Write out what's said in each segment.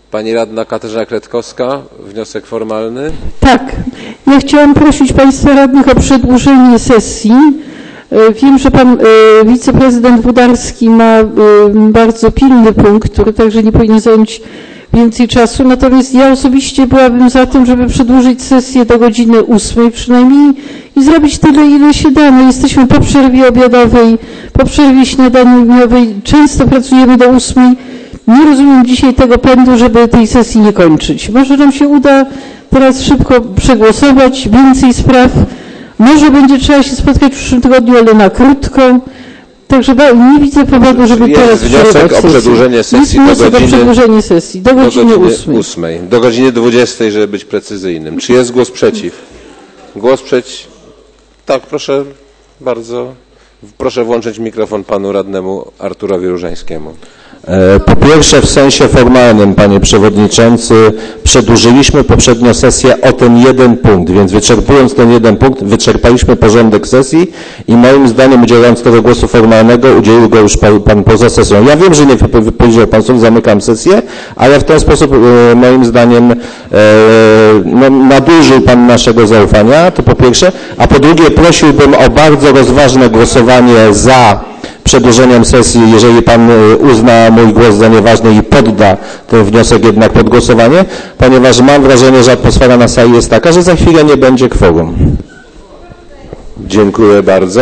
Pani radna Katarzyna Kretkowska, wniosek formalny. Tak. Ja chciałam prosić Państwa radnych o przedłużenie sesji. Wiem, że Pan wiceprezydent Włodarski ma bardzo pilny punkt, który także nie powinien zająć więcej czasu. Natomiast ja osobiście byłabym za tym, żeby przedłużyć sesję do godziny 8 przynajmniej i zrobić tyle, ile się da. No, jesteśmy po przerwie obiadowej, po przerwie śniadaniowej. Często pracujemy do 8. Nie rozumiem dzisiaj tego pędu, żeby tej sesji nie kończyć. Może nam się uda teraz szybko przegłosować, więcej spraw. Może będzie trzeba się spotkać w przyszłym tygodniu, ale na krótko. Także nie widzę powodu, żeby teraz wniosek o przedłużenie sesji do godziny 8. Do godziny 20, żeby być precyzyjnym. Czy jest głos przeciw? Głos przeciw? Tak, proszę bardzo. Proszę włączyć mikrofon panu radnemu Arturowi Różańskiemu. Po pierwsze, w sensie formalnym, panie przewodniczący, przedłużyliśmy poprzednią sesję o ten jeden punkt, więc wyczerpując ten jeden punkt, wyczerpaliśmy porządek sesji i moim zdaniem, udzielając tego głosu formalnego, udzielił go już pan poza sesją. Ja wiem, że nie wypowiedział pan słów, zamykam sesję, ale w ten sposób moim zdaniem nadużył pan naszego zaufania, to po pierwsze, a po drugie prosiłbym o bardzo rozważne głosowanie za przedłużeniem sesji, jeżeli pan uzna mój głos za nieważny i podda ten wniosek jednak pod głosowanie, ponieważ mam wrażenie, że atmosfera na sali jest taka, że za chwilę nie będzie kworum. Dziękuję bardzo.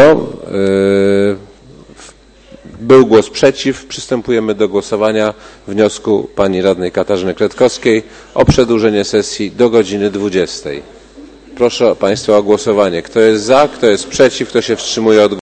Był głos przeciw. Przystępujemy do głosowania wniosku pani radnej Katarzyny Kretkowskiej o przedłużenie sesji do godziny 20. Proszę państwa o głosowanie. Kto jest za, kto jest przeciw, kto się wstrzymuje od głosu?